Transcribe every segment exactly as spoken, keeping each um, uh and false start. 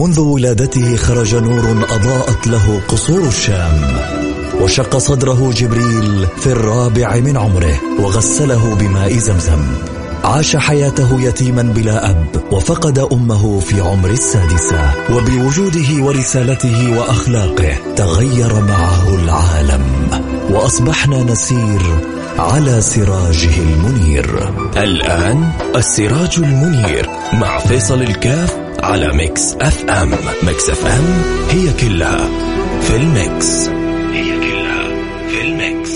منذ ولادته خرج نور أضاءت له قصور الشام، وشق صدره جبريل في الرابع من عمره وغسله بماء زمزم. عاش حياته يتيما بلا أب، وفقد أمه في عمر السادسة، وبوجوده ورسالته وأخلاقه تغير معه العالم، وأصبحنا نسير على سراجه المنير. الآن السراج المنير مع فيصل الكاف على ميكس اف ام. ميكس اف ام هي كلها في الميكس، هي كلها في الميكس.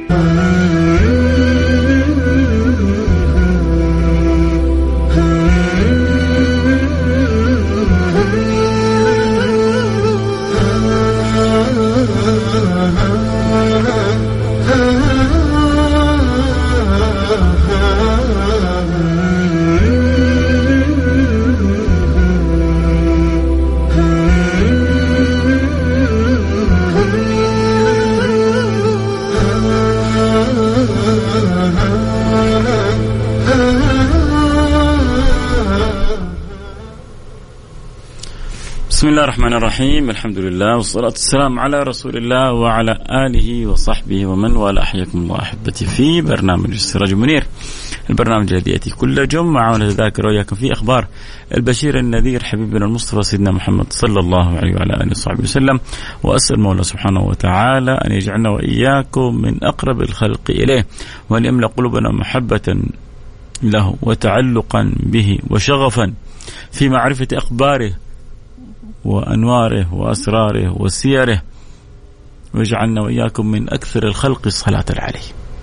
بسم الله الرحمن الرحيم، الحمد لله والصلاة والسلام على رسول الله وعلى آله وصحبه ومن والاه. أحياكم الله أحبتي في برنامج السراج المنير، البرنامج الذي يأتي كل جمعة ونتذاكر وإياكم في أخبار البشير النذير حبيبنا المصطفى سيدنا محمد صلى الله عليه وعلى آله وصحبه وسلم. وأسأل مولى سبحانه وتعالى أن يجعلنا وإياكم من أقرب الخلق إليه، وأن يملأ قلوبنا محبة له وتعلقا به وشغفا في معرفة أخباره وأنواره وأسراره وسيره، ويجعلنا وإياكم من أكثر الخلق صلاة عليه.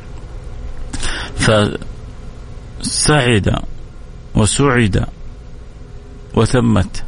فسعد وسعد وتمت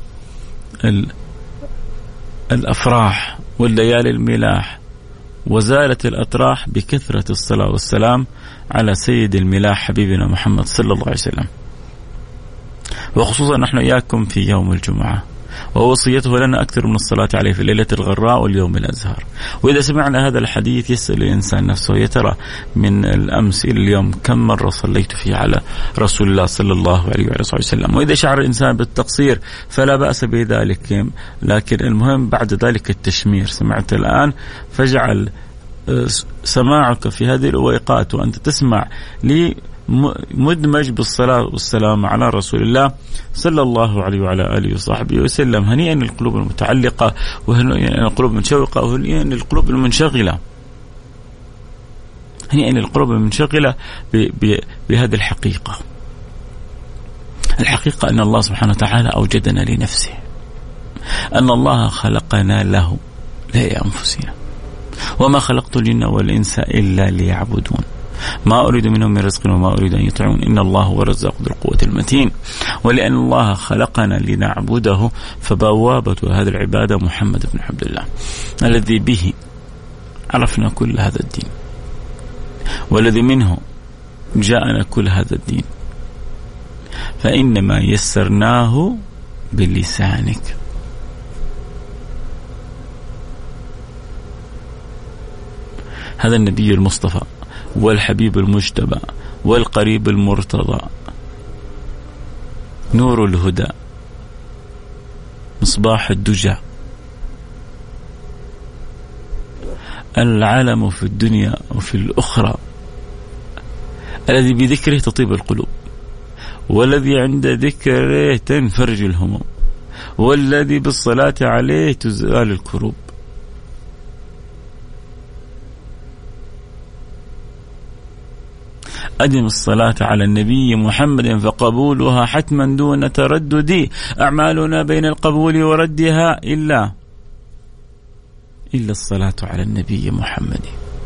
الأفراح والليالي الملاح، وزالت الأطراح بكثرة الصلاة والسلام على سيد الملاح حبيبنا محمد صلى الله عليه وسلم، وخصوصا نحن إياكم في يوم الجمعة، ووصيته لنا أكثر من الصلاة عليه في الليلة الغراء واليوم الأزهر. وإذا سمعنا هذا الحديث يسأل الإنسان نفسه، يا ترى من الأمس إلى اليوم كم مرة صليت فيه على رسول الله صلى الله عليه وسلم؟ وإذا شعر الإنسان بالتقصير فلا بأس بذلك، لكن المهم بعد ذلك التشمير. سمعت الآن، فاجعل سماعك في هذه الأوقات وأنت تسمع لي مدمج بالصلاة والسلام على رسول الله صلى الله عليه وعلى آله وصحبه وسلم. هنيئا للقلوب المتعلقة، وهنيئا للقلوب المشوقة، وهنيئا للقلوب المنشغلة، هنيئا للقلوب المنشغلة بهذه الحقيقة. الحقيقة أن الله سبحانه وتعالى أوجدنا لنفسه، أن الله خلقنا له لا لأنفسنا، وما خلقت الجن والإنس إلا ليعبدون، ما أريد منهم من رزق وما أريد أن يطعمون، إن الله هو الرزاق ذو القوة المتين. ولأن الله خلقنا لنعبده فبوابة هذه العبادة محمد بن عبد الله، الذي به عرفنا كل هذا الدين، والذي منه جاءنا كل هذا الدين، فإنما يسرناه بلسانك. هذا النبي المصطفى والحبيب المجتبى والقريب المرتضى، نور الهدى، مصباح الدجى، العالم في الدنيا وفي الأخرى، الذي بذكره تطيب القلوب، والذي عند ذكره تنفرج الهموم، والذي بالصلاة عليه تزال الكروب. أدم الصلاة على النبي محمد فقبولها حتما دون تردد، أعمالنا بين القبول وردها إلا إلا الصلاة على النبي محمد.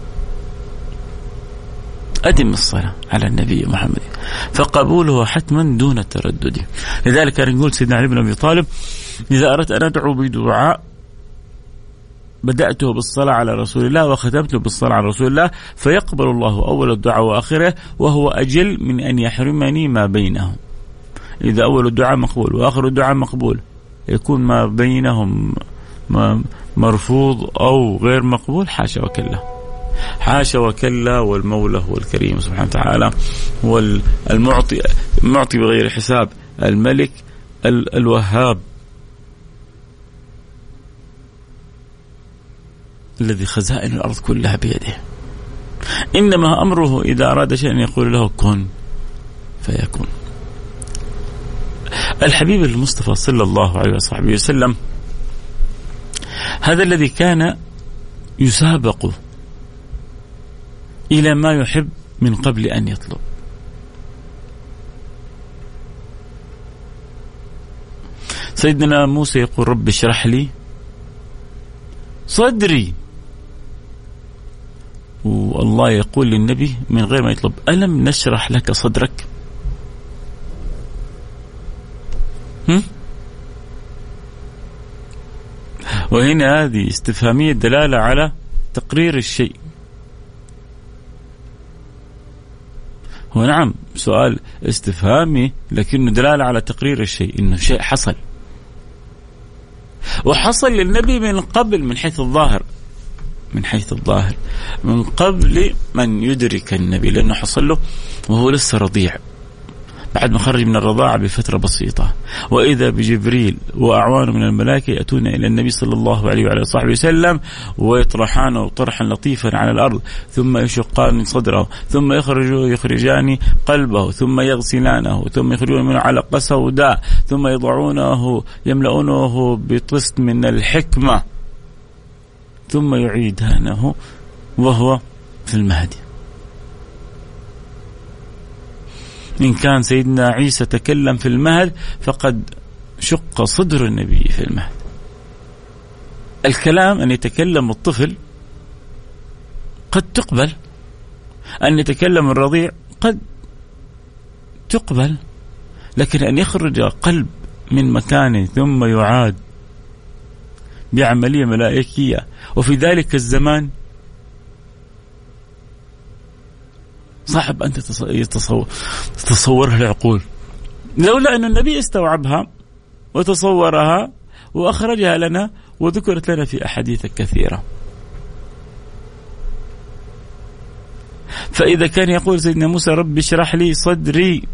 أدم الصلاة على النبي محمد فقبولها حتما دون تردد. لذلك نقول سيدنا علي بن أبي طالب: إذا أردت أن أدعو بدعاء بدأته بالصلاة على رسول الله وختمته بالصلاة على رسول الله، فيقبل الله أول الدعاء وآخره، وهو أجل من أن يحرمني ما بينهم. إذا أول الدعاء مقبول وآخر الدعاء مقبول، يكون ما بينهم مرفوض أو غير مقبول، حاشا وكلا، حاشا وكلا. والمولى هو الكريم سبحانه وتعالى، هو المعطي، المعطي بغير حساب، الملك الوهاب الذي خزائن الأرض كلها بيده، إنما أمره إذا أراد شيئا يقول له كن فيكون. الحبيب المصطفى صلى الله عليه وصحبه وسلم هذا الذي كان يسابق إلى ما يحب من قبل أن يطلب. سيدنا موسى يقول رب اشرح لي صدري، والله يقول للنبي من غير ما يطلب ألم نشرح لك صدرك؟ هم؟ وهنا هذه استفهامية دلالة على تقرير الشيء. هو نعم سؤال استفهامي لكنه دلالة على تقرير الشيء، إنه شيء حصل وحصل للنبي من قبل، من حيث الظاهر من حيث الظاهر من قبل من يدرك النبي، لأنه حصل له وهو لسه رضيع بعد ما خرج من الرضاعة بفترة بسيطة، وإذا بجبريل وأعوانه من الملائكة يأتون إلى النبي صلى الله عليه وعلى صحبه وسلم ويطرحانه طرحا لطيفا على الأرض، ثم يشقان من صدره، ثم يخرجوا يخرجان قلبه، ثم يغسلانه، ثم يخرجون منه علقة سوداء، ثم يضعونه يملؤونه بطست من الحكمة، ثم يعيدانه وهو في المهدي. إن كان سيدنا عيسى تكلم في المهد فقد شق صدر النبي في المهد. الكلام أن يتكلم الطفل قد تقبل، أن يتكلم الرضيع قد تقبل، لكن أن يخرج قلب من مكانه ثم يعاد بعملية ملائكية وفي ذلك الزمان صعب أن تتصور تتصورها العقول، لولا أن النبي استوعبها وتصورها وأخرجها لنا وذكرت لنا في أحاديث كثيرة. فإذا كان يقول سيدنا موسى رب اشرح لي صدري،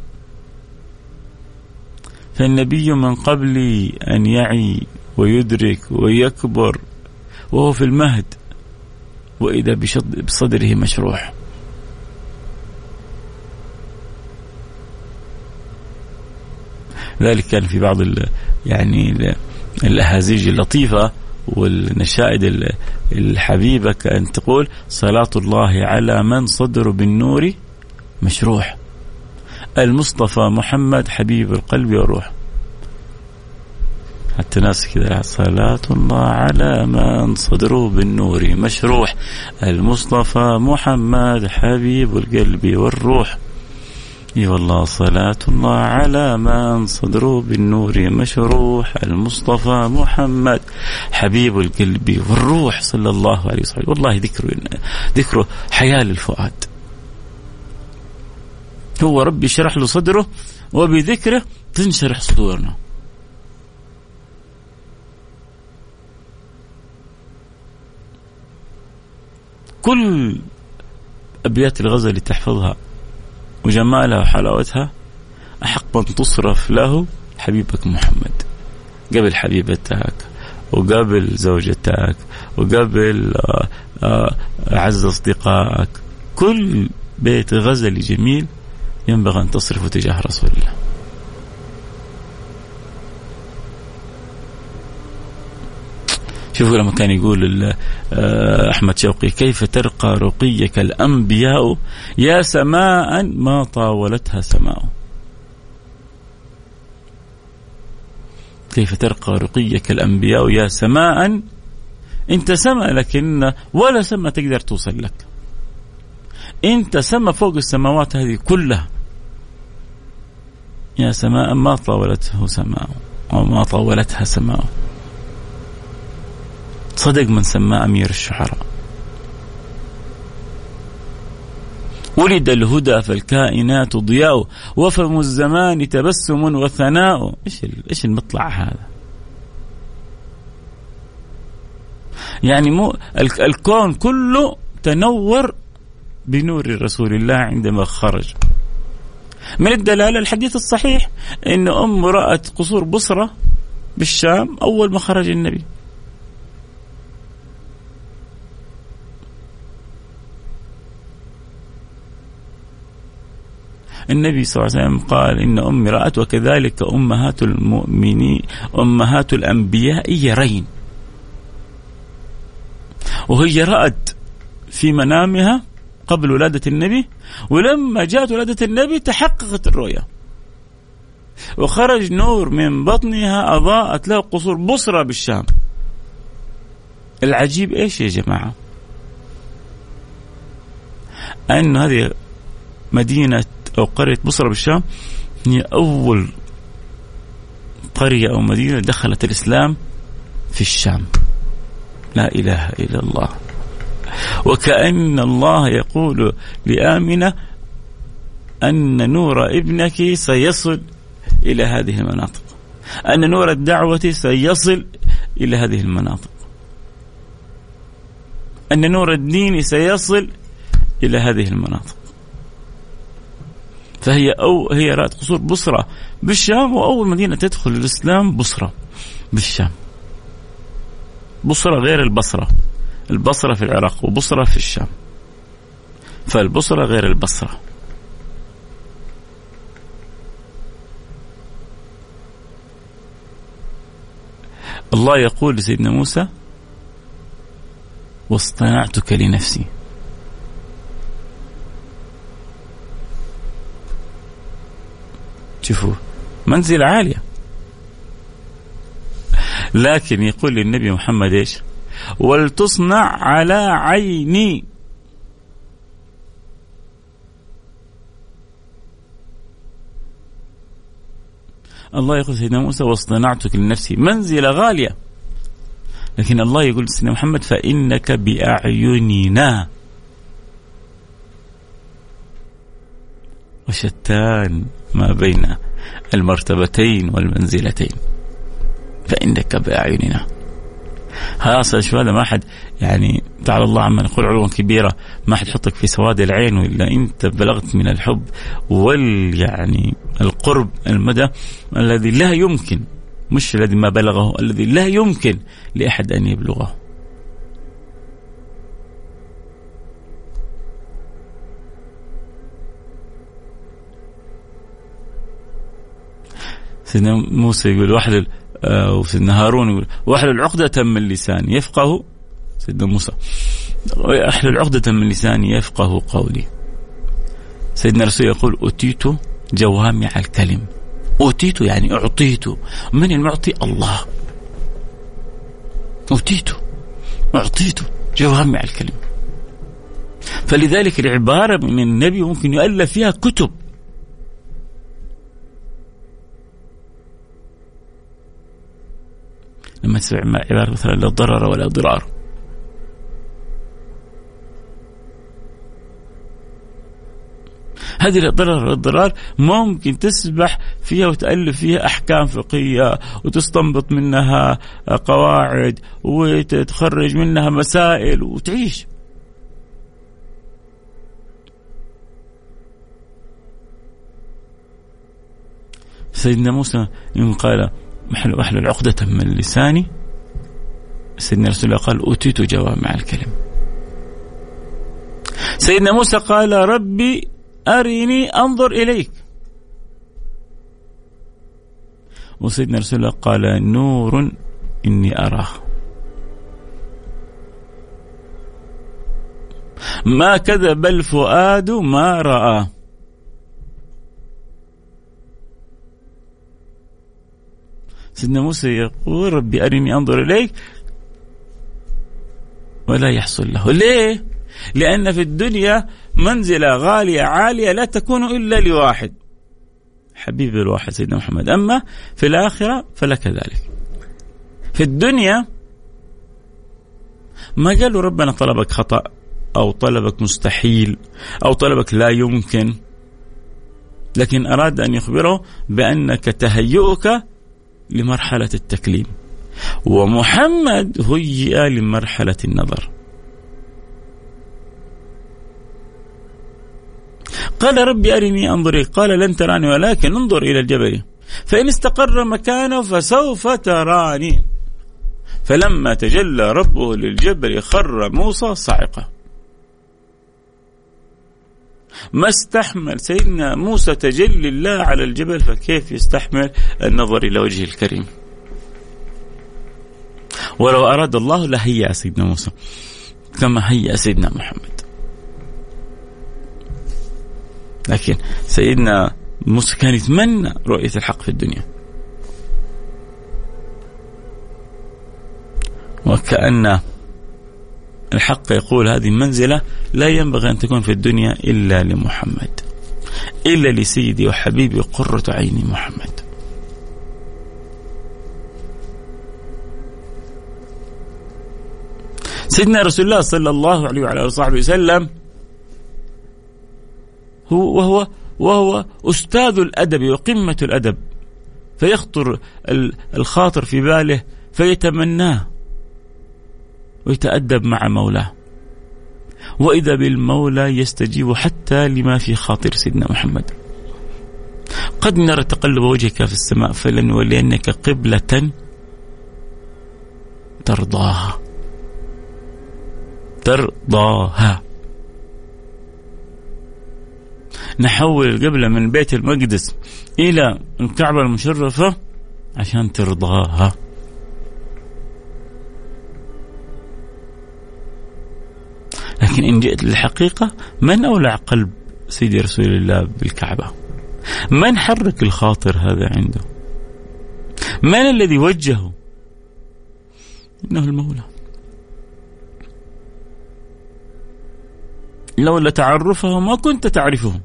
فالنبي من قبل أن يعي ويدرك ويكبر وهو في المهد وإذا بصدره مشروح. ذلك كان في بعض يعني الأهازيج اللطيفة والنشائد الحبيبة كأن تقول صلاة الله على من صدر بالنور مشروح، المصطفى محمد حبيب القلب والروح. حتى ناس كذا صلاة الله على من صدره بالنور مشروح، المصطفى محمد حبيب القلب والروح. اي والله صلاة الله على من صدره بالنور مشروح، المصطفى محمد حبيب القلب والروح صلى الله عليه وسلم. والله ذكره ذكره حياة للفؤاد. هو ربي شرح له صدره وبذكره تنشرح صدورنا. كل أبيات الغزل اللي تحفظها وجمالها وحلاوتها أحق من تصرف له حبيبك محمد، قبل حبيبتك وقبل زوجتك وقبل أعز أصدقائك. كل بيت غزل جميل ينبغي أن تصرفه تجاه رسول الله. شوفوا لما كان يقول أحمد شوقي كيف ترقى رقيك الأنبياء يا سماء ما طاولتها سماء. كيف ترقى رقيك الأنبياء يا سماء، انت سماء لكن ولا سماء تقدر توصل لك، انت سماء فوق السماوات هذه كلها. يا سماء ما طاولته سماء أو ما طاولتها سماء. صدق من سماه أمير الشعراء. ولد الهدى فالكائنات ضياء وفم الزمان تبسم وثناء. إيش إيش المطلع هذا؟ يعني مو الكون كله تنور بنور رسول الله عندما خرج. من الدلالة الحديث الصحيح إن أم رأت قصور بصرة بالشام أول ما خرج النبي. النبي صلى الله عليه وسلم قال إن أمي رأت وكذلك أمهات المؤمنين أمهات الأنبياء يرين، وهي رأت في منامها قبل ولادة النبي، ولما جاءت ولادة النبي تحققت الرؤيا وخرج نور من بطنها أضاءت له قصور بصرى بالشام. العجيب إيش يا جماعة؟ أن هذه مدينة أو قرية بصرى بالشام هي أول قرية أو مدينة دخلت الإسلام في الشام. لا إله إلا الله. وكأن الله يقول لآمنة أن نور ابنك سيصل إلى هذه المناطق، أن نور الدعوة سيصل إلى هذه المناطق، أن نور الدين سيصل إلى هذه المناطق. فهي أو هي رأت قصور بصرى بالشام، وأول مدينة تدخل الإسلام بصرى بالشام. بصرى غير البصرة، البصرة في العراق وبصرة في الشام، فالبصرة غير البصرة. الله يقول لسيدنا موسى واصطنعتك لنفسي. شوفوا منزل عالية، لكن يقول للنبي محمد إيش؟ ولتصنع على عيني. الله يقول سيدنا موسى واصطنعتك لنفسي، منزلة غالية، لكن الله يقول سيدنا محمد فإنك بأعيننا. وشتان ما بين المرتبتين والمنزلتين، فإنك بأعيننا. خلاص شو هذا، ما حد يعني تعالى الله عما نقول علوا كبيرة، ما حد يحطك في سواد العين، وإلا أنت بلغت من الحب وال يعني القرب المدى الذي لا يمكن، مش الذي ما بلغه، الذي لا يمكن لأحد أن يبلغه. سيدنا موسى يقول واحد، وسيدنا هارون يقول واحلل عقدة من لساني يفقه، سيدنا موسى احلل عقدة من لساني يفقه قولي. سيدنا رسول يقول أتيت جوامع الكلم. أتيت يعني أعطيت. من المعطي؟ الله. أتيت أعطيت جوامع الكلم. فلذلك العبارة من النبي ممكن يؤلف فيها كتب. لما تسمع عبارة مثلا لا ضرر ولا ضرار، هذه لا ضرر ولا ضرار ممكن تسبح فيها وتألف فيها أحكام فقهية وتستنبط منها قواعد وتخرج منها مسائل وتعيش. سيدنا موسى يوم قال محل أحلل عقدة من لساني، سيدنا رسول الله قال أوتيت جوامع الكلم. سيدنا موسى قال ربي أريني أنظر إليك، وسيدنا رسول الله قال نور إني أراه. ما كذب الفؤاد ما رأى. سيدنا موسى يقول ربي أرني أنظر إليك، ولا يحصل له. ليه؟ لأن في الدنيا منزلة غالية عالية لا تكون إلا لواحد، حبيب الواحد سيدنا محمد. أما في الآخرة فلك ذلك. في الدنيا ما قالوا ربنا طلبك خطأ أو طلبك مستحيل أو طلبك لا يمكن، لكن أراد أن يخبره بأنك تهيئك لمرحلة التكليم، ومحمد هيئ لمرحلة النظر. قال ربي أرني أنظر إليك، قال لن تراني ولكن انظر إلى الجبل فإن استقر مكانه فسوف تراني. فلما تجلى ربه للجبل خر موسى صاعقة. ما استحمل سيدنا موسى تجلي الله على الجبل، فكيف يستحمل النظر إلى وجه الكريم؟ ولو أراد الله لهيأ سيدنا موسى كما هيأ سيدنا محمد. لكن سيدنا موسى كان يتمنى رؤية الحق في الدنيا، وكأن الحق يقول هذه منزلة لا ينبغي أن تكون في الدنيا إلا لمحمد، إلا لسيدي وحبيبي قرة عيني محمد. سيدنا رسول الله صلى الله عليه وعلى آله وصحبه وسلم هو وهو وهو أستاذ الأدب وقمة الأدب، فيخطر الخاطر في باله فيتمناه ويتأدب مع مولاه، وإذا بالمولى يستجيب حتى لما في خاطر سيدنا محمد. قد نرى تقلب وجهك في السماء فلنولينك قبلة ترضاها ترضاها. نحول القبلة من بيت المقدس إلى الكعبة المشرفة عشان ترضاها. لكن إن جئت للحقيقة، من أولع قلب سيدي رسول الله بالكعبة؟ من حرك الخاطر هذا عنده؟ من الذي وجهه؟ إنه المولى. لولا تعرفه ما كنت تعرفه.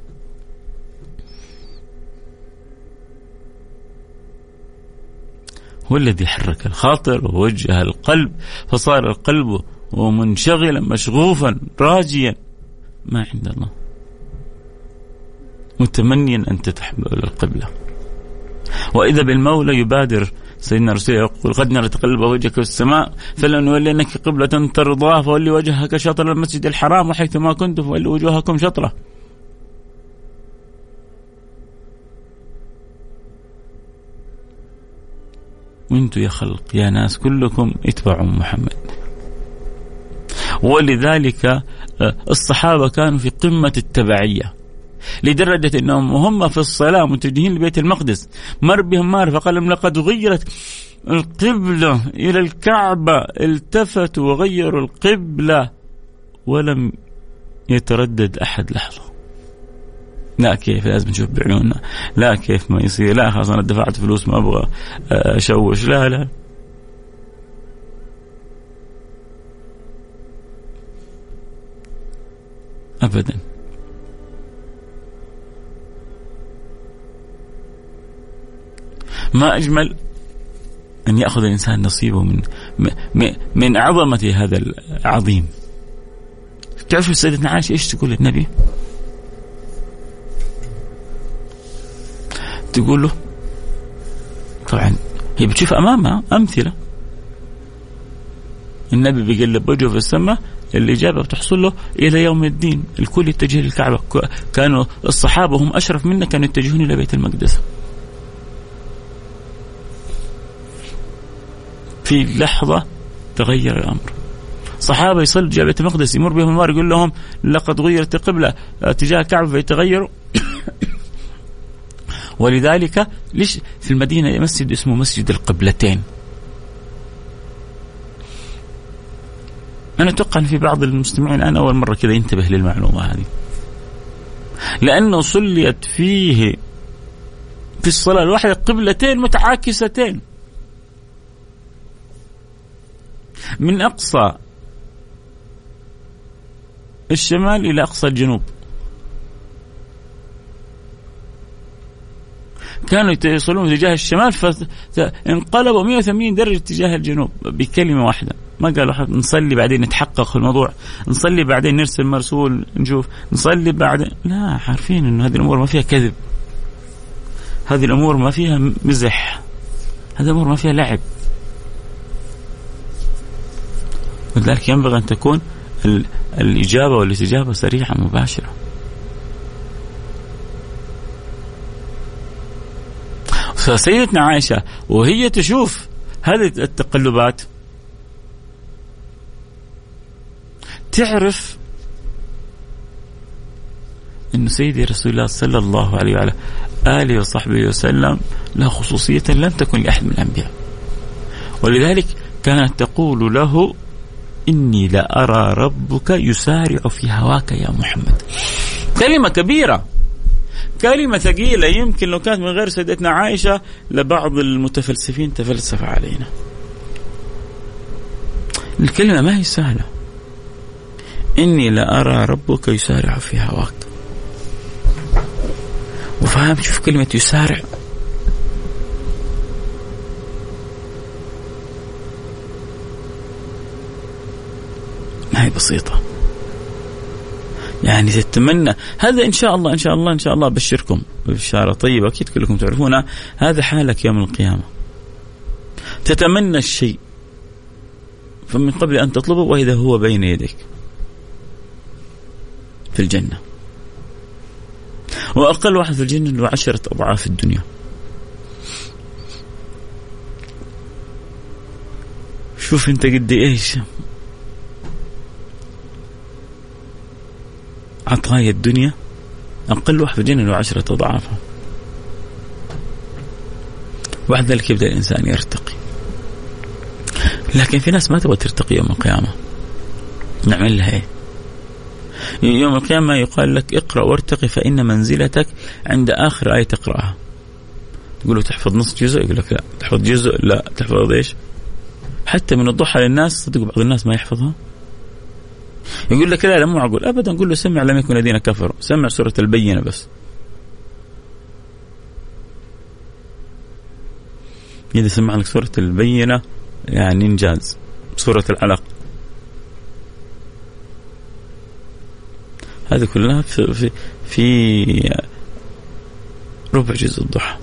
هو الذي حرك الخاطر ووجه القلب، فصار القلب ومنشغلا مشغوفا راجيا ما عند الله، متمنيا أن تتحول إلى القبلة. وإذا بالمولى يبادر سيدنا رسول الله يقول قد نرى تقلب وجهك في السماء فلنولينك قبلة ترضاها فولي وجهك شطر المسجد الحرام وحيث ما كنتم فولوا وجوهكم شطره. وانتم يا خلق يا ناس كلكم اتبعوا محمد. ولذلك الصحابة كانوا في قمة التبعية، لدرجة أنهم هم في الصلاة متجهين لبيت المقدس مر بهم مار فقال لهم لقد غيرت القبلة إلى الكعبة، التفتوا وغيروا القبلة ولم يتردد أحد لحظة. لا كيف لازم نشوف بعيوننا، لا كيف ما يصير، لا خلاص أنا دفعت فلوس ما أبغى أشوش، لا لا أبدا. ما أجمل أن يأخذ الإنسان نصيبه من من عظمة هذا العظيم. تعرف سيدتنا عائشة إيش تقول للنبي؟ تقول له طبعا هي بتشوف أمامها أمثلة، النبي بيقلب وجهه في السماء، الإجابة بتحصل له إلى يوم الدين، الكل يتجه للكعبة. كانوا الصحابة هم أشرف منا كانوا يتجهون إلى بيت المقدس. في لحظة تغير الأمر. صحابة يصل جاء بيت المقدس يمر بهم المار يقول لهم لقد غيرت القبلة تجاه الكعبة فيتغيروا. ولذلك ليش في المدينة مسجد اسمه مسجد القبلتين؟ أنا أتوقع أن في بعض المستمعين الآن أول مرة كذا ينتبه للمعلومة هذه، لأنه صليت فيه في الصلاة الواحدة قبلتين متعاكستين، من أقصى الشمال إلى أقصى الجنوب. كانوا يصلون تجاه الشمال فانقلبوا مئة وثمانين درجة تجاه الجنوب بكلمة واحدة. ما قالوا نصلي بعدين نتحقق في الموضوع، نصلي بعدين نرسل مرسول نشوف، نصلي بعدين، لا، عارفين إنه هذه الأمور ما فيها كذب، هذه الأمور ما فيها مزح، هذه الأمور ما فيها لعب. ولذلك ينبغي أن تكون الإجابة والاستجابة سريعة مباشرة. فسيدتنا عائشة وهي تشوف هذه التقلبات تعرف أن سيدي رسول الله صلى الله عليه وعلى آله وصحبه وسلم له خصوصية لم تكن لأحد من الأنبياء، ولذلك كانت تقول له إني لأرى ربك يسارع في هواك يا محمد. كلمة كبيرة، كلمة ثقيلة، يمكن لو كانت من غير سيدتنا عائشة لبعض المتفلسفين تفلسف علينا. الكلمة ما هي سهلة، إني لأرى ربك يسارع في هواك. وفهم شوف كلمة يسارع، ما هي بسيطة. يعني تتمنى هذا إن شاء الله إن شاء الله إن شاء الله بشركم بشارة طيبة أكيد كلكم تعرفونها، هذا حالك يوم القيامة. تتمنى الشيء فمن قبل أن تطلبه وإذا هو بين يديك في الجنة، وأقل واحد في الجنة له عشرة أضعاف الدنيا. شوف أنت قد إيش عطايا الدنيا، أقل واحد في الجنة له عشرة أضعافها. بعد ذلك يبدأ الإنسان يرتقي، لكن في ناس ما تبغى ترتقي يوم القيامة. نعمل لها إيه؟ يوم القيامة يقال لك اقرأ وارتقي فإن منزلتك عند آخر آية تقرأها. تقول له تحفظ نص جزء، يقول لك لا. تحفظ جزء، لا. تحفظ إيش؟ حتى من الضحى للناس صدق بعض الناس ما يحفظها. يقول لك لا لا مو معقول أبدا. نقول له سمع لم يكن الذين كفروا، سمع سورة البينة بس. إذا سمع لك سورة البينة يعني إنجاز. سورة العلق هذه كلها في, في, في ربع جزء الضحى.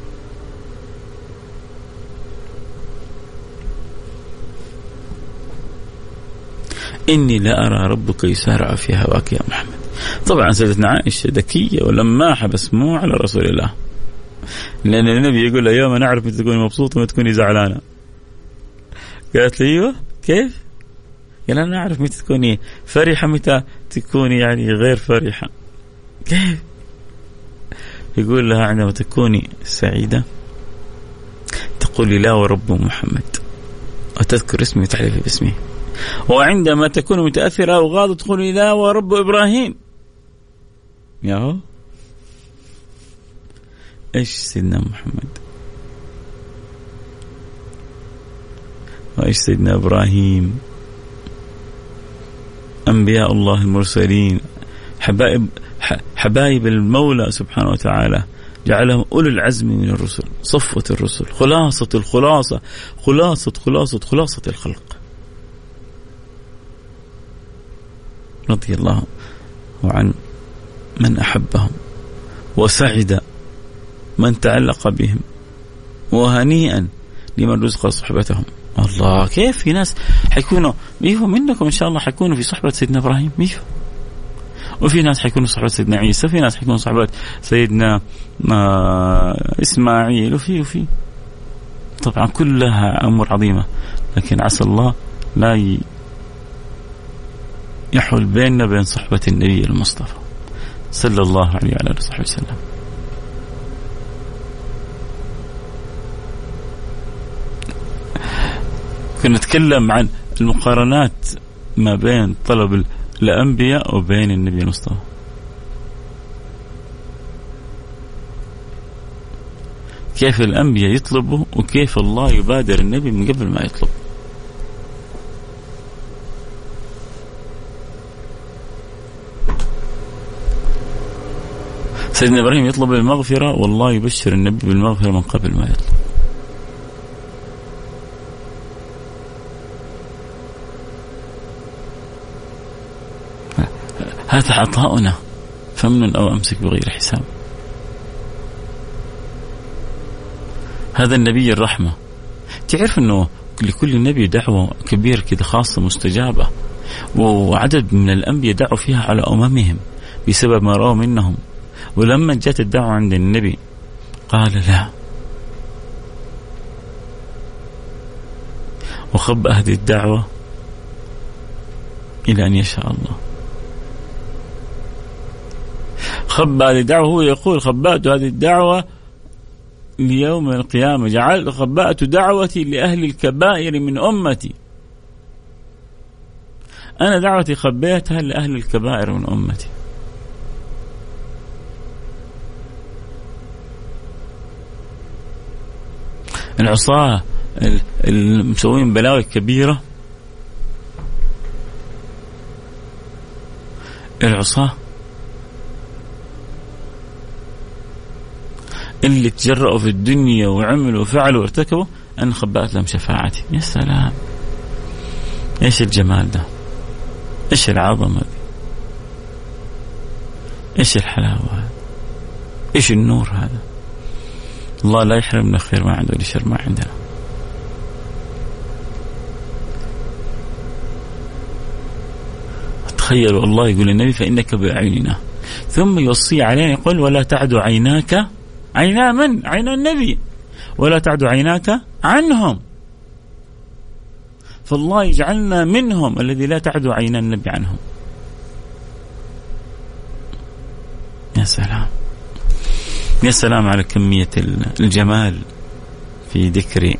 إني لأرى ربك يسارع في هواك يا محمد. طبعا سيدتنا عائشة ذكية ولماحة بس مو على رسول الله، لأن النبي يقول له يوم نعرف متى تكوني مبسوطة ومتى تكوني زعلانة. قالت لي ايوه كيف؟ قال انا اعرف متى تكوني فرحة متى تكوني يعني غير فرحة. كيف؟ يقول لها عندما تكوني سعيدة تقولي لا ورب محمد وتذكر اسمي وتحلفي باسمه، وعندما تكون متأثرة أو غاضبة تقولي لا ورب إبراهيم. ياهو إيش سيدنا محمد وإيش سيدنا إبراهيم، أنبياء الله المرسلين، حبائب حبايب المولى سبحانه وتعالى، جعلهم أولو العزم من الرسل، صفوة الرسل، خلاصة الخلاصة، خلاصة خلاصة خلاصة الخلق. رضي الله عن من أحبهم وسعد من تعلق بهم، وهنيئا لمن رزق صحبتهم. الله كيف في ناس حيكونوا ميهو منكم إن شاء الله حيكونوا في صحبة سيدنا إبراهيم ميهو، وفي ناس حيكونوا صحبة سيدنا عيسى، في ناس حيكونوا صحبة سيدنا إسماعيل، وفي وفي طبعا كلها أمور عظيمة، لكن عسى الله لا يحول بيننا بين صحبة النبي المصطفى صلى الله عليه وعلى آله وصحبه وسلم. كنا نتكلم عن المقارنات ما بين طلب الأنبياء وبين النبي المصطفى. كيف الأنبياء يطلبوا وكيف الله يبادر النبي من قبل ما يطلب. سيدنا إبراهيم يطلب المغفرة والله يبشر النبي بالمغفرة من قبل ما يطلب. هذا عطاؤنا فمن أو أمسك بغير حساب. هذا النبي الرحمة. تعرف أنه لكل نبي دعوة كبيرة كده خاصة مستجابة، وعدد من الأنبياء دعوا فيها على أممهم بسبب ما رأوا منهم، ولما جاءت الدعوة عند النبي قال لا، وخب هذه الدعوة إلى أن يشاء الله. خبأ هذه الدعوة، هو يقول خبأت هذه الدعوة ليوم القيامة، جعلت خبأت دعوتي لأهل الكبائر من أمتي. أنا دعوتي خبيتها لأهل الكبائر من أمتي. العصاة المسوين بلاوي كبيرة، العصاة اللي تجرؤوا في الدنيا وعملوا وفعلوا وارتكبوا، أن خبأت لهم شفاعتي. يا سلام، إيش الجمال ده، إيش العظمة دي، إيش الحلاوة هذا، إيش النور هذا. الله لا يحرمنا خير ما عنده لشر ما عندنا. تخيلوا الله يقول للنبي فإنك بأعيننا، ثم يوصي علينا يقول ولا تعد عيناك، عينا من؟ عينا النبي، ولا تعد عيناك عنهم. فالله يجعلنا منهم الذي لا تعد عينا النبي عنهم. يا سلام، يا سلام على كمية الجمال في ذكر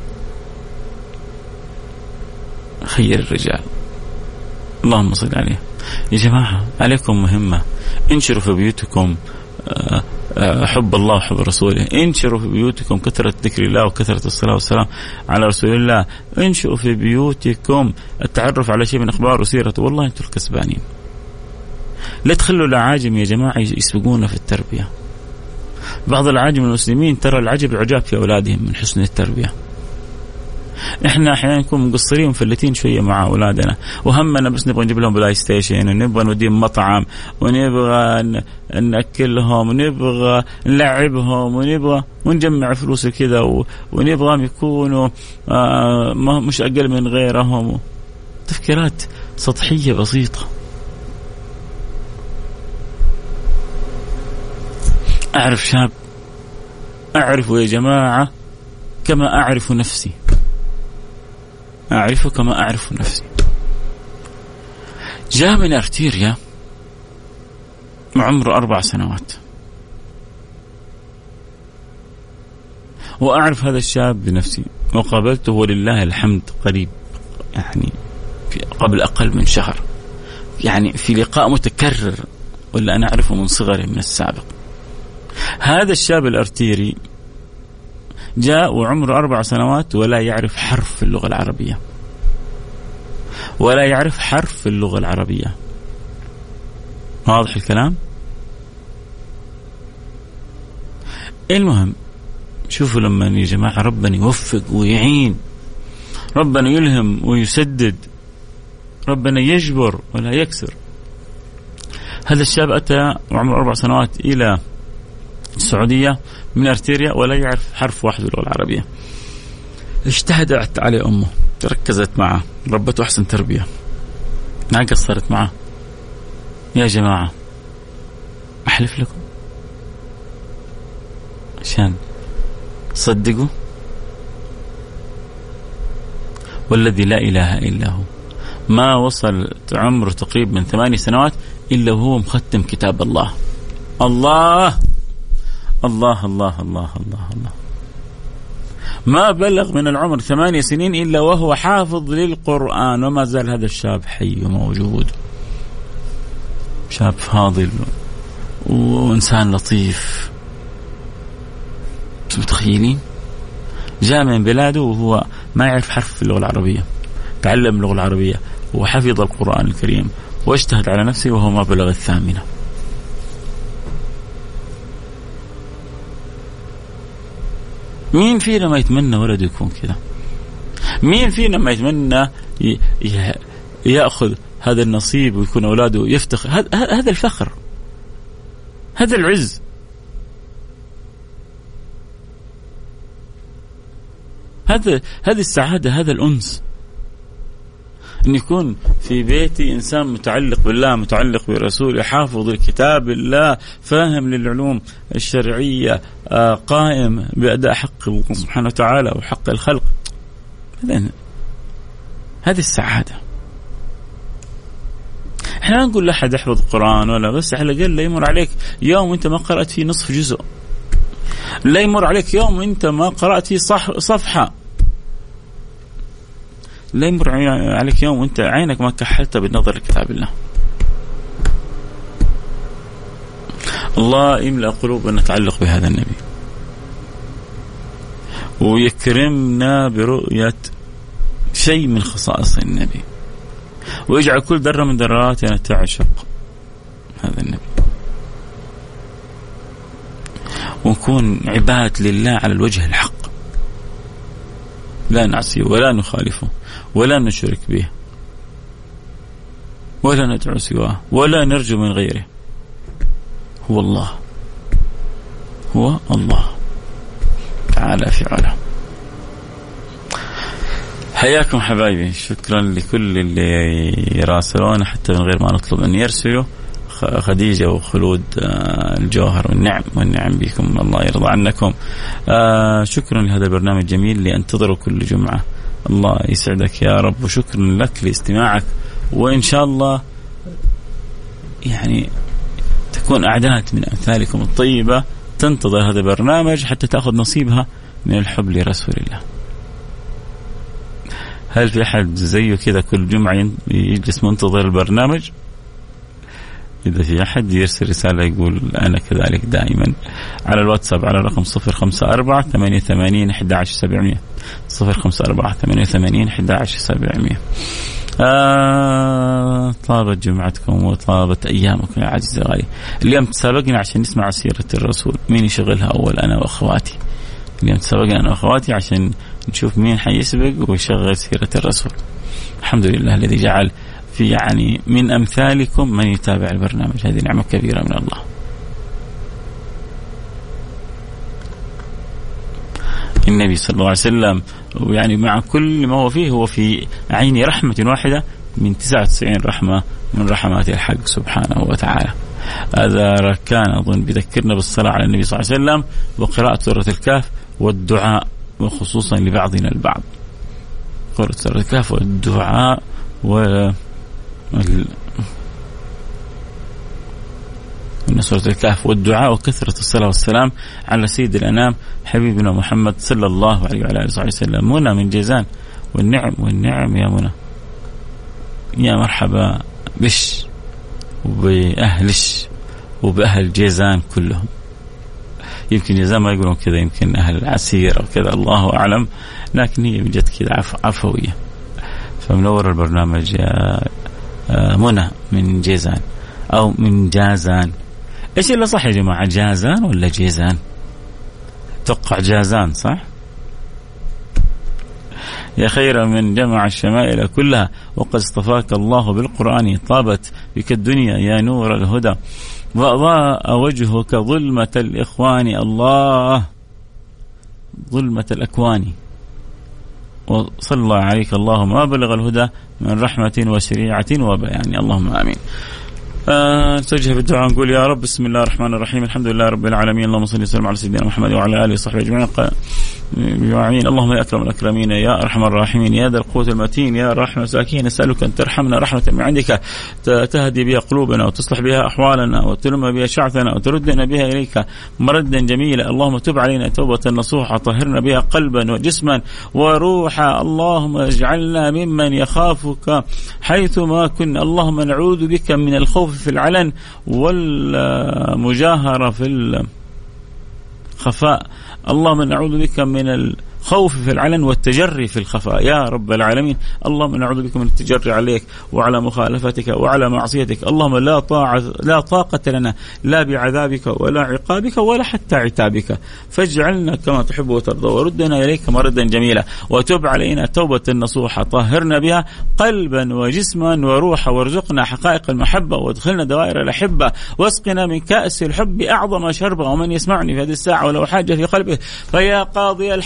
خير الرجال. اللهم صل عليه. يا جماعة عليكم مهمة، انشروا في بيوتكم حب الله وحب رسوله، انشروا في بيوتكم كثرة ذكر الله وكثرة الصلاة والسلام على رسول الله، انشروا في بيوتكم التعرف على شيء من أخبار وسيرته. والله انتم الكسبانين. لا تخلوا العاجم يا جماعة يسبقونا في التربية. بعض العاجم المسلمين ترى العجب العجاب في أولادهم من حسن التربية. احنا احيانا نكون مقصرين ومفلتين شويه مع اولادنا، وهمنا بس نبغى نجيب لهم بلاي ستيشن، ونبغى نوديهم مطعم، ونبغى ناكلهم، ونبغى نلعبهم، ونبغى ونجمع فلوس كذا، ونبغاهم يكونوا آه مش اقل من غيرهم. تفكيرات سطحيه بسيطه. اعرف شاب اعرفه يا جماعه كما اعرف نفسي، أعرفه كما أعرف نفسي. جاء من أرتيريا عمره أربع سنوات، وأعرف هذا الشاب بنفسي، وقابلته ولله الحمد قريب، يعني في قبل أقل من شهر، يعني في لقاء متكرر، ولا أنا أعرفه من صغري من السابق. هذا الشاب الأرتيري جاء وعمره أربع سنوات ولا يعرف حرف في اللغة العربية، ولا يعرف حرف في اللغة العربية. واضح الكلام؟ المهم شوفوا لما يا جماعة ربنا يوفق ويعين، ربنا يلهم ويسدد، ربنا يجبر ولا يكسر. هذا الشاب أتى وعمره أربع سنوات إلى السعودية من أرتيريا ولا يعرف حرف واحد باللغة العربية. اجتهدت عليه أمه، تركزت معه، ربته أحسن تربية، ما قصرت معه. يا جماعة أحلف لكم عشان صدقوا والذي لا إله إلا هو، ما وصل عمره تقريبا من ثماني سنوات إلا وهو مختم كتاب الله. الله الله الله الله الله الله. ما بلغ من العمر ثمانية سنين إلا وهو حافظ للقرآن، وما زال هذا الشاب حي وموجود، شاب فاضل وإنسان لطيف. متخيلين؟ جاء من بلاده وهو ما يعرف حرف في اللغة العربية، تعلم اللغة العربية وحفظ القرآن الكريم واجتهد على نفسه وهو ما بلغ الثامنة. مين فينا ما يتمنى ولده يكون كذا؟ مين فينا ما يتمنى يأخذ هذا النصيب ويكون أولاده يفتخر؟ هذا الفخر، هذا العز، هذا هذه السعادة، هذا الأنس، أن يكون في بيتي إنسان متعلق بالله، متعلق برسوله، حافظ الكتاب الله، فاهم للعلوم الشرعية، قائم بأداء حق الله سبحانه وتعالى وحق الخلق. هذه السعادة. احنا نقول لأحد احفظ القرآن ولا، بس على الأقل لا يمر عليك يوم أنت ما قرأت فيه نصف جزء، لا يمر عليك يوم أنت ما قرأت فيه صح صفحة، لا يمر عليك يوم وأنت عينك ما كحلت بالنظر لكتاب الله. الله يملأ قلوبنا نتعلق بهذا النبي، ويكرمنا برؤية شيء من خصائص النبي، ويجعل كل ذرة من ذراتنا تعشق هذا النبي، ونكون عباد لله على الوجه الحق، لا نعصيه ولا نخالفه ولا نشرك به ولا ندعو سواه ولا نرجو من غيره. هو الله، هو الله تعالى في علاه. حياكم حبايبي، شكرا لكل اللي يراسلون حتى من غير ما نطلب أن يرسلوا. خديجة وخلود الجوهر والنعم والنعم بكم، الله يرضى عنكم. شكرا لهذا البرنامج الجميل اللي أنتظره كل جمعة، الله يسعدك يا رب، وشكرا لك لاستماعك، وإن شاء الله يعني تكون أعداد من أمثالكم الطيبة تنتظر هذا البرنامج حتى تأخذ نصيبها من الحب لرسول الله. هل في أحد زيه كذا كل جمعة يجلس منتظر البرنامج؟ إذا في أحد يرسل رسالة يقول أنا كذلك دائما على الواتساب على رقم صفر خمسة أربعة ثمانية ثمانين أحد عشر سبعمية صفر خمسة أربعة ثمانية ثمانين أحد عشر سبعمية. آه طابت جمعتكم وطابت أيامكم يا عزيز الغالي. اليوم تسابقنا عشان نسمع سيرة الرسول، مين يشغلها أول؟ أنا وأخواتي. اليوم تسابقنا أنا وأخواتي عشان نشوف مين حيسبق ويشغل سيرة الرسول. الحمد لله الذي جعل في يعني من أمثالكم من يتابع البرنامج، هذه نعمة كبيرة من الله. النبي صلى الله عليه وسلم ويعني مع كل ما هو فيه هو في عين رحمة واحدة من تسعة وتسعين رحمة من رحمات الحق سبحانه وتعالى. هذا كان أظن بذكرنا بالصلاة على النبي صلى الله عليه وسلم وقراءة سورة الكهف والدعاء، وخصوصا لبعضنا البعض قراءة سورة الكهف والدعاء و من سورة الكهف والدعاء وكثرة الصلاة والسلام على سيد الأنام حبيبنا محمد صلى الله عليه وعلى آله وسلم. منى من جيزان، والنعم والنعم يا منى، يا مرحبا بش وبأهلش وبأهل جيزان كلهم. يمكن جيزان ما يقولون كذا، يمكن أهل العسير أو كذا، الله أعلم، لكن هي بجد كذا عف عفوية. فمنور البرنامج يا منى من جيزان أو من جازان. إيش اللي صح يا جماعة، جازان ولا جيزان؟ توقع جازان صح؟ يا خير من جمع الشمائل كلها وقد اصطفاك الله بالقرآن، طابت بك الدنيا يا نور الهدى وأضاء وجهك ظلمة الإخوان. الله ظلمة الأكوان، وصلى الله عليك اللهم ما بلغ الهدى من رحمة وشريعة وبيان، اللهم آمين. آه نتوجه بالدعاء نقول يا رب بسم الله الرحمن الرحيم الحمد لله رب العالمين، اللهم صل وسلم على سيدنا محمد وعلى آله وصحبه أجمعين. اللهم يا أكرم الأكرمين يا أرحم الراحمين يا ذا القوة المتين يا رحمة مساكين، نسألك أن ترحمنا رحمة من عندك تهدي بها قلوبنا وتصلح بها أحوالنا وتلم بها شعثنا وتردنا بها إليك مردا جميلا. اللهم تب علينا توبة نصوحة طهرنا بها قلبا وجسما وروحا. اللهم اجعلنا ممن يخافك حيثما كنا. اللهم نعوذ بك من الخوف في العلن والمجاهرة في الخفاء. اللهم نعوذ بك من الخوف في العلن والتجري في الخفاء يا رب العالمين. اللهم نعوذ بك من التجري عليك وعلى مخالفتك وعلى معصيتك. اللهم لا طاعة لا طاقة لنا لا بعذابك ولا عقابك ولا حتى عتابك، فاجعلنا كما تحب وترضى وردنا إليك مردا جميلا، وتب علينا توبة نصوحة طهرنا بها قلبا وجسما وروحا، وارزقنا حقائق المحبة وادخلنا دوائر الأحبة، واسقنا من كأس الحب أعظم شربا. ومن يسمعني في هذه الساعة ولو حاجة في قلبه فيا قاضي الحاجة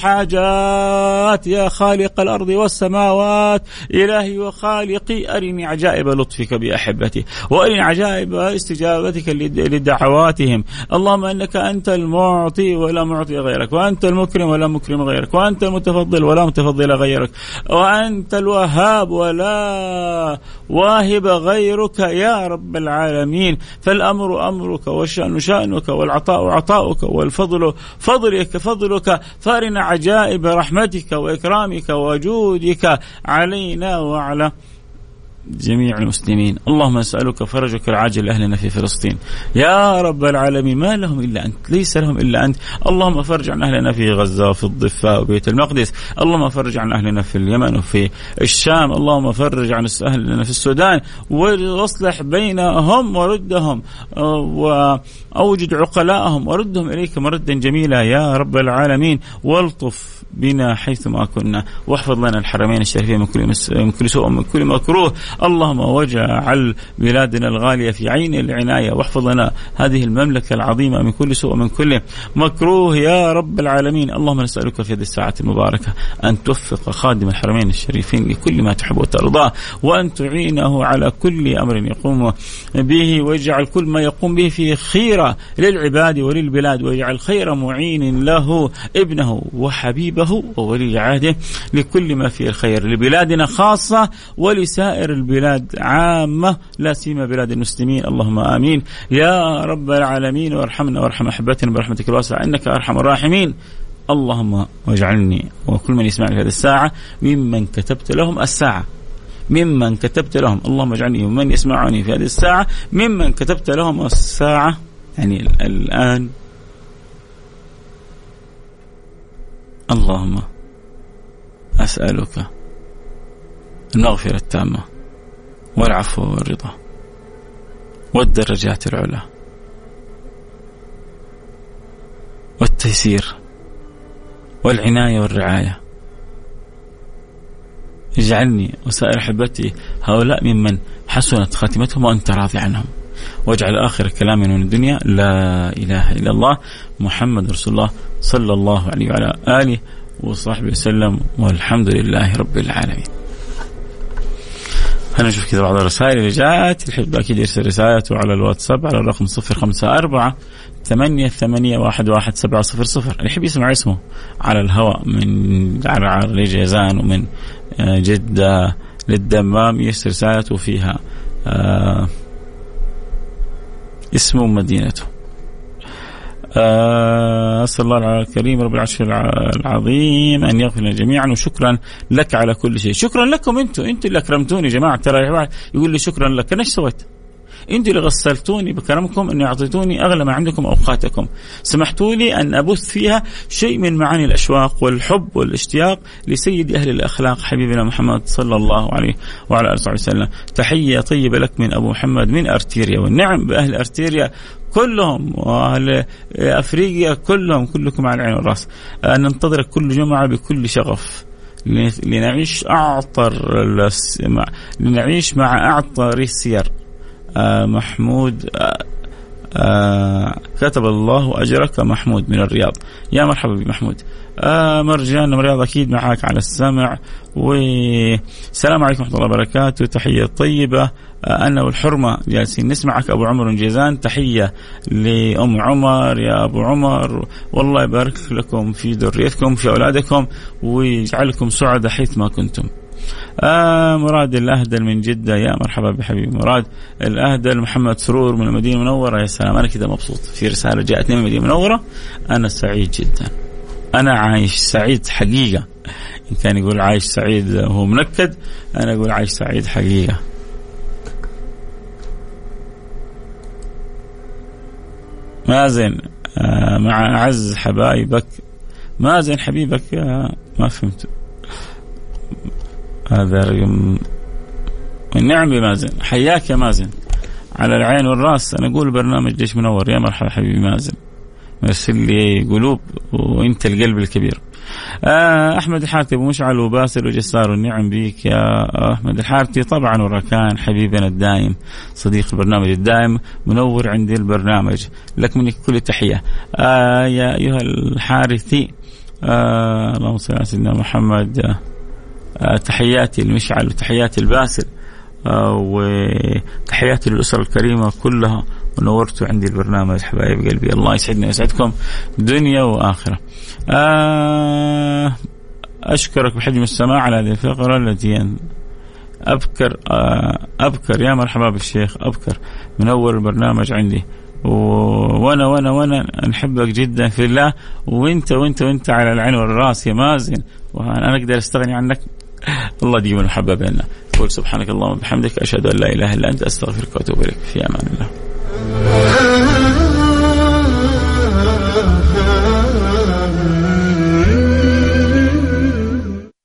الآيات يا خالق الأرض والسماوات إلهي وخالقي أرني عجائب لطفك بأحبتي وأرني عجائب استجابتك لدعواتهم. اللهم أنك أنت المعطي ولا معطي غيرك، وأنت المكرم ولا مكرم غيرك، وأنت المتفضل ولا متفضل غيرك، وأنت الوهاب ولا واهب غيرك يا رب العالمين. فالأمر أمرك والشأن شأنك والعطاء عطاؤك والفضل فضلك فضلك، فارنا عجائب رحمتك وإكرامك وجودك علينا وعلى جميع المسلمين. اللهم نسألك فرجك العاجل لأهلنا في فلسطين يا رب العالمين، ما لهم إلا أنت، ليس لهم إلا أنت. اللهم فرج عن أهلنا في غزة وفي الضفة وبيت المقدس، اللهم فرج عن أهلنا في اليمن وفي الشام، اللهم فرج عن أهلنا في السودان واصلح بينهم وردهم وأوجد عقلاءهم وردهم إليك مردا جميلا يا رب العالمين، والطف بنا حيثما كنا، واحفظ لنا الحرمين الشريفين من كل مس... من كل سوء ومن كل مكروه. اللهم واجعل بلادنا الغالية في عين العناية، واحفظ لنا هذه المملكة العظيمة من كل سوء ومن كل مكروه يا رب العالمين. اللهم نسألك في هذه الساعة المباركة أن توفق خادم الحرمين الشريفين لكل ما تحب وترضاه، وأن تعينه على كل أمر يقوم به، ويجعل كل ما يقوم به في خيرة للعباد وللبلاد، ويجعل خير معين له ابنه وحبيبه وولي عهده لكل ما فيه الخير لبلادنا خاصة ولسائر البلاد عامة، لا سيما بلاد المسلمين. اللهم آمين يا رب العالمين، وارحمنا وارحم أحبتنا برحمتك الواسعة إنك أرحم الراحمين. اللهم واجعلني وكل من يسمعني في هذه الساعة ممن كتبت لهم الساعة ممن كتبت لهم اللهم اجعلني ومن يسمعني في هذه الساعة ممن كتبت لهم الساعة، يعني الآن. اللهم أسألك المغفرة التامة والعفو والرضا والدرجات العلى والتيسير والعناية والرعاية. اجعلني وسائر أحبتي هؤلاء ممن حسنت خاتمتهم وأنت راضي عنهم، واجعل آخر كلامنا من الدنيا لا إله إلا الله محمد رسول الله صلى الله عليه وعلى آله وصحبه وسلم، والحمد لله رب العالمين. هنشوف كذا بعض الرسائل اللي جاءت. الحب أكيد يرسل رسالته على الواتساب على الرقم صفر خمسة أربعة ثمانية ثمانية واحد واحد سبعة صفر صفر. اللي يحب يسمع اسمه على الهواء من عرعر لجيزان ومن جدة للدمام يرسل رسالته فيها آه اسمه ومدينته. أسأل الله الكريم رب العرش العظيم أن يغفر لنا جميعا، وشكرا لك على كل شيء. شكرا لكم أنتوا أنتوا اللي أكرمتوني يا جماعة. ترى يقول لي شكرا لك، أنا إيش سويت؟ أنتوا اللي غسلتوني بكرمكم أن أعطيتوني أغلى ما عندكم أوقاتكم، سمحتوا لي أن أبث فيها شيء من معاني الأشواق والحب والاشتياق لسيد أهل الأخلاق حبيبنا محمد صلى الله عليه وعلى آله وصحبه وسلم. تحية طيبة لك من أبو محمد من أرتيريا، والنعم بأهل أرتيريا كلهم وأهل أفريقيا كلهم، كلكم على العين والرأس. ننتظرك كل جمعة بكل شغف لنعيش أعطر لنعيش مع أعطر السير. آه محمود آه آه كتب الله أجرك محمود من الرياض. يا مرحبا بمحمود. آه مرجان من الرياض أكيد معك على السمع. والسلام عليكم ورحمة الله وبركاته. تحية طيبة. آه أنا والحرمة جالسين نسمعك أبو عمر جيزان. تحية لأم عمر يا أبو عمر، والله يبارك لكم في ذريتكم في أولادكم ويجعلكم سعداء حيث ما كنتم. آه مراد الأهدل من جدة. يا مرحبا بحبيبي مراد الأهدل. محمد سرور من المدينة المنورة. يا سلام، أنا كده مبسوط في رسالة جاءتني من المدينة المنورة. أنا سعيد جدا، أنا عايش سعيد حقيقة. إن كان يقول عايش سعيد وهو منكد، أنا أقول عايش سعيد حقيقة. مازن آه مع أعز حبايبك. مازن حبيبك آه ما فهمت هذا رقم. النعم بمازن، حياك يا مازن على العين والراس. أنا أقول برنامج جيش منور. يا مرحبا حبيبي مازن، مرسل لي قلوب وانت القلب الكبير. آه أحمد الحارثي أبو مشعل وباسل وجسار، والنعم بيك يا أحمد الحارثي طبعا. وركان حبيبنا الدائم صديق البرنامج الدائم منور عندي البرنامج، لك مني كل تحية. آه يا أيها الحارثي آه اللهم صل على سيدنا محمد. آه تحياتي المشعل وتحياتي الباسل، آه وتحياتي للأسرة الكريمة كلها، ونورتوا عندي البرنامج حبايب قلبي. الله يسعدنا ويسعدكم دنيا وآخرة. آه أشكرك بحجم السماع على هذه الفقرة التي أبكر آه أبكر يا مرحبا بالشيخ أبكر من أول البرنامج عندي، وانا وانا وانا نحبك جدا في الله، وانت وانت وانت على العين والراس يا مازن، وانا اقدر استغني عنك. الله يديم المحبه بيننا. قول سبحانك اللهم وبحمدك اشهد ان لا اله الا انت استغفرك واتوب اليك. في امان الله.